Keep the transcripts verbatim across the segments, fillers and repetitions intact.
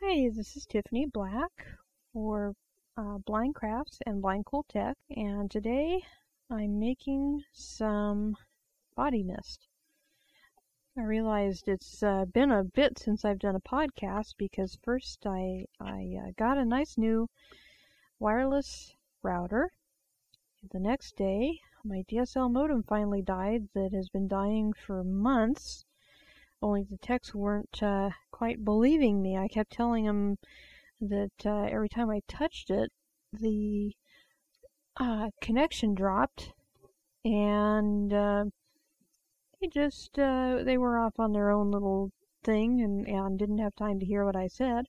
Hi, this is Tiffany Black for uh, Blind Crafts and Blind Cool Tech, and today I'm making some body mist. I realized it's uh, been a bit since I've done a podcast because first I, I uh, got a nice new wireless router. The next day, my D S L modem finally died that has been dying for months. Only the techs weren't uh, quite believing me. I kept telling them that uh, every time I touched it, the uh, connection dropped, and uh, they just uh, they were off on their own little thing and, and didn't have time to hear what I said.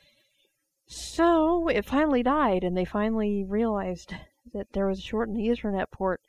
So it finally died, and they finally realized that there was a short in the Ethernet port.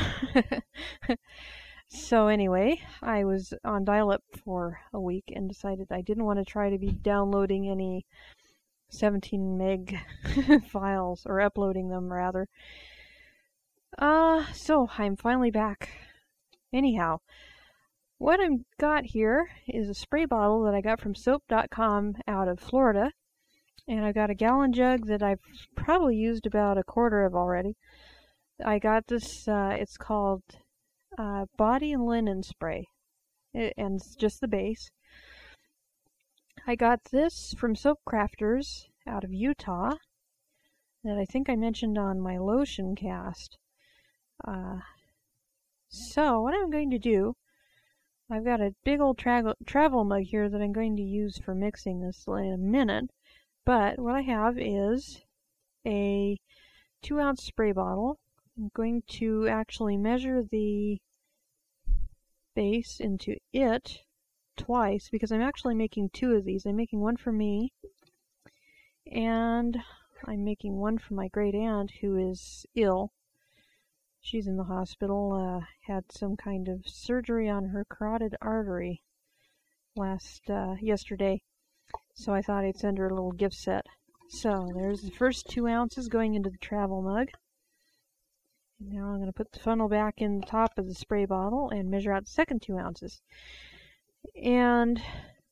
So anyway, I was on dial-up for a week and decided I didn't want to try to be downloading any seventeen meg files, or uploading them rather. Uh, so I'm finally back. Anyhow, what I've got here is a spray bottle that I got from soap dot com out of Florida. And I've got a gallon jug that I've probably used about a quarter of already. I got this, uh, it's called uh, Body and Linen Spray. It, and it's just the base. I got this from Soap Crafters out of Utah that I think I mentioned on my lotion cast. Uh, so what I'm going to do, I've got a big old tra- travel mug here that I'm going to use for mixing this in a minute. But what I have is a two ounce spray bottle. I'm going to actually measure the base into it twice because I'm actually making two of these. I'm making one for me, and I'm making one for my great aunt who is ill. She's in the hospital, uh, had some kind of surgery on her carotid artery last uh, yesterday. So I thought I'd send her a little gift set. So there's the first two ounces going into the travel mug. And now I'm going to put the funnel back in the top of the spray bottle and measure out the second two ounces. And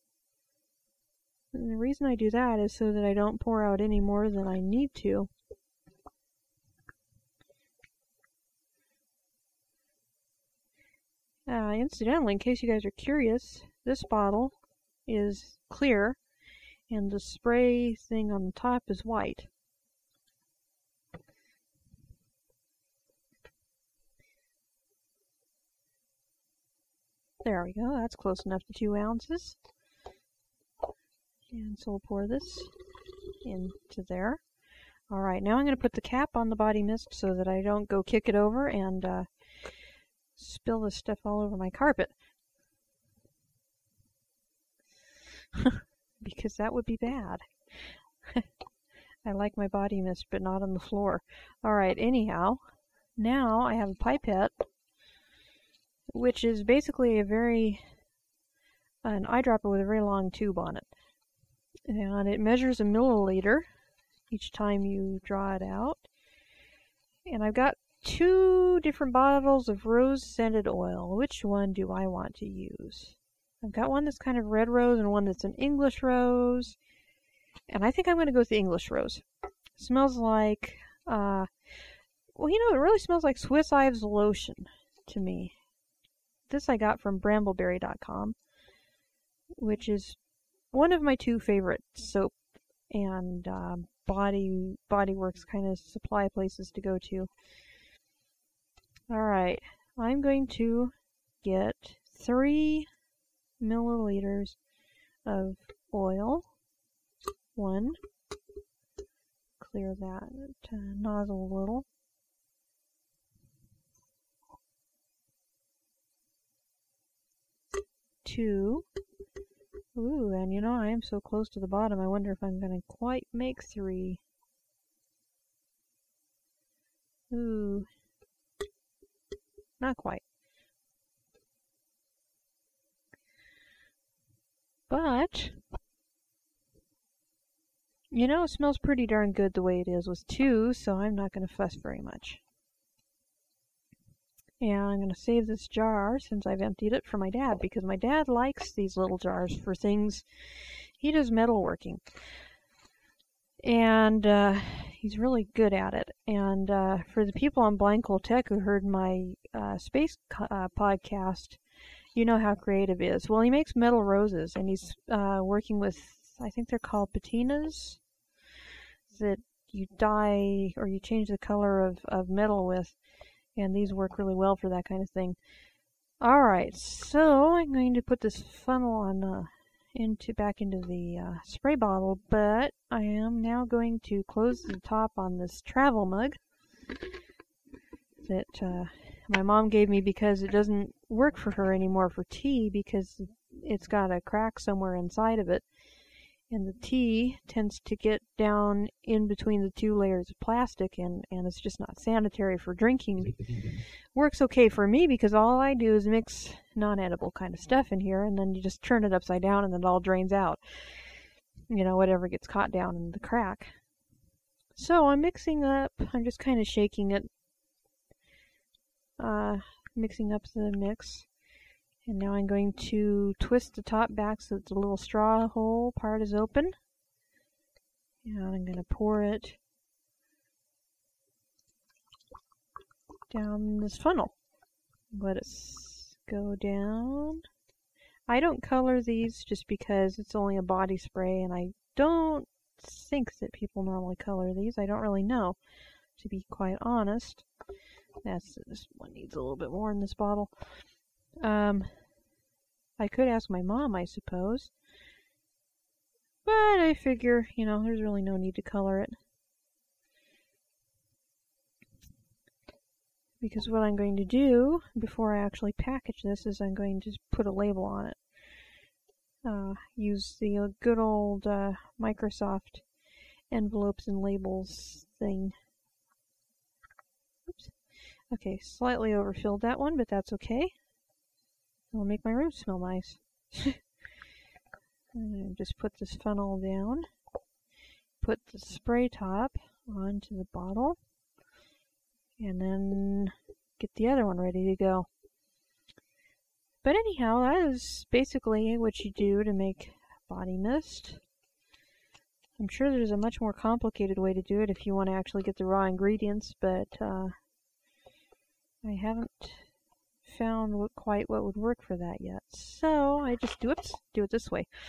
the reason I do that is so that I don't pour out any more than I need to. Uh, incidentally, in case you guys are curious, this bottle is clear and the spray thing on the top is white. There we go, that's close enough to two ounces. And so we'll pour this into there. Alright, now I'm going to put the cap on the body mist so that I don't go kick it over and uh, spill this stuff all over my carpet. Because that would be bad. I like my body mist, but not on the floor. Alright, anyhow, now I have a pipette, which is basically a very, an eyedropper with a very long tube on it. And it measures a milliliter each time you draw it out. And I've got two different bottles of rose-scented oil. Which one do I want to use? I've got one that's kind of red rose and one that's an English rose. And I think I'm going to go with the English rose. It smells like, uh, well, you know, it really smells like Swiss Ives lotion to me. This I got from brambleberry dot com, which is one of my two favorite soap and uh, body body works kind of supply places to go to. Alright, I'm going to get three milliliters of oil. One. Clear that uh, nozzle a little. Two. Ooh, and you know, I am so close to the bottom, I wonder if I'm going to quite make three. Ooh. Not quite. But, you know, it smells pretty darn good the way it is with two, so I'm not going to fuss very much. And I'm going to save this jar since I've emptied it for my dad, because my dad likes these little jars for things. He does metalworking. And uh, he's really good at it. And uh, for the people on Blind Cool Tech who heard my uh, space uh, podcast, you know how creative he is. Well, he makes metal roses, and he's uh, working with, I think they're called patinas, that you dye or you change the color of, of metal with. And these work really well for that kind of thing. Alright, so I'm going to put this funnel on uh, into back into the uh, spray bottle, but I am now going to close the top on this travel mug that uh, my mom gave me because it doesn't work for her anymore for tea, because it's got a crack somewhere inside of it. And the tea tends to get down in between the two layers of plastic, and, and it's just not sanitary for drinking. Works okay for me because all I do is mix non-edible kind of stuff in here, and then you just turn it upside down and then it all drains out. You know, whatever gets caught down in the crack. So I'm mixing up, I'm just kind of shaking it, uh, mixing up the mix. And now I'm going to twist the top back so that the little straw hole part is open. And I'm going to pour it down this funnel. Let it go down. I don't color these just because it's only a body spray, and I don't think that people normally color these. I don't really know, to be quite honest. That's, this one needs a little bit more in this bottle. Um, I could ask my mom, I suppose. But I figure, you know, there's really no need to color it. Because what I'm going to do before I actually package this is I'm going to put a label on it. Uh, use the good old uh, Microsoft envelopes and labels thing. Oops. Okay, slightly overfilled that one, but that's okay. It'll make my room smell nice. And just put this funnel down. Put the spray top onto the bottle. And then get the other one ready to go. But anyhow, that is basically what you do to make body mist. I'm sure there's a much more complicated way to do it if you want to actually get the raw ingredients, but uh, I haven't found what, quite what would work for that yet. So I just do it, do it this way.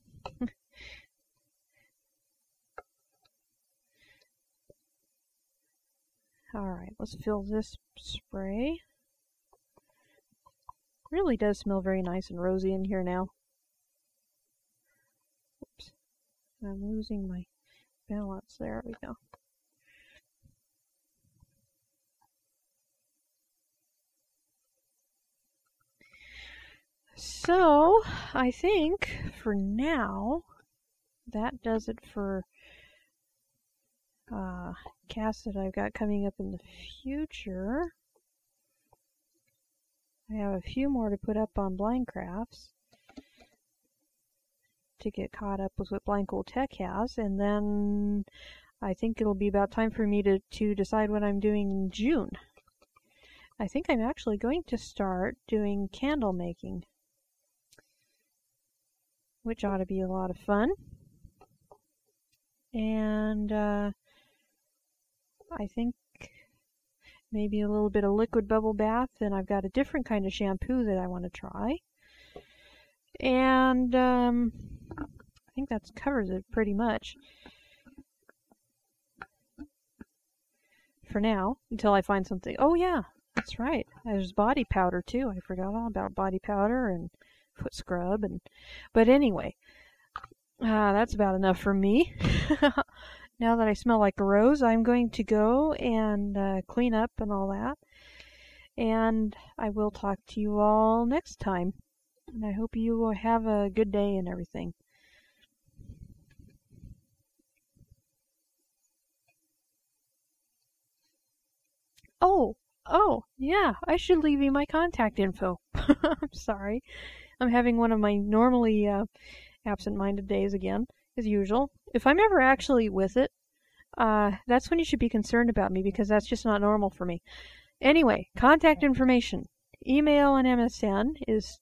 Alright, let's fill this spray. Really does smell very nice and rosy in here now. Oops. I'm losing my balance. There we go. So, I think for now, that does it for uh, casts that I've got coming up in the future. I have a few more to put up on Blind Crafts to get caught up with what Blind Cool Tech has, and then I think it'll be about time for me to, to decide what I'm doing in June. I think I'm actually going to start doing candle making, which ought to be a lot of fun. And uh, I think maybe a little bit of liquid bubble bath, and I've got a different kind of shampoo that I want to try. And um, I think that covers it pretty much for now, until I find something. Oh yeah, that's right. There's body powder too. I forgot all about body powder and foot scrub. And but anyway, uh, that's about enough for me. Now that I smell like a rose, I'm going to go and uh, clean up and all that. And I will talk to you all next time. And I hope you will have a good day and everything. Oh, oh, yeah, I should leave you my contact info. I'm sorry. I'm having one of my normally uh, absent-minded days again, as usual. If I'm ever actually with it, uh, that's when you should be concerned about me, because that's just not normal for me. Anyway, contact information. Email and M S N is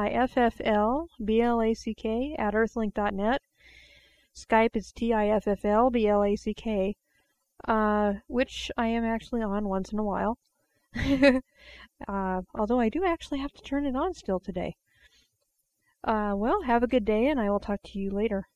tifflblack at earthlink dot net. Skype is tifflblack, uh, which I am actually on once in a while. uh, although I do actually have to turn it on still today. Uh, well, have a good day, and I will talk to you later.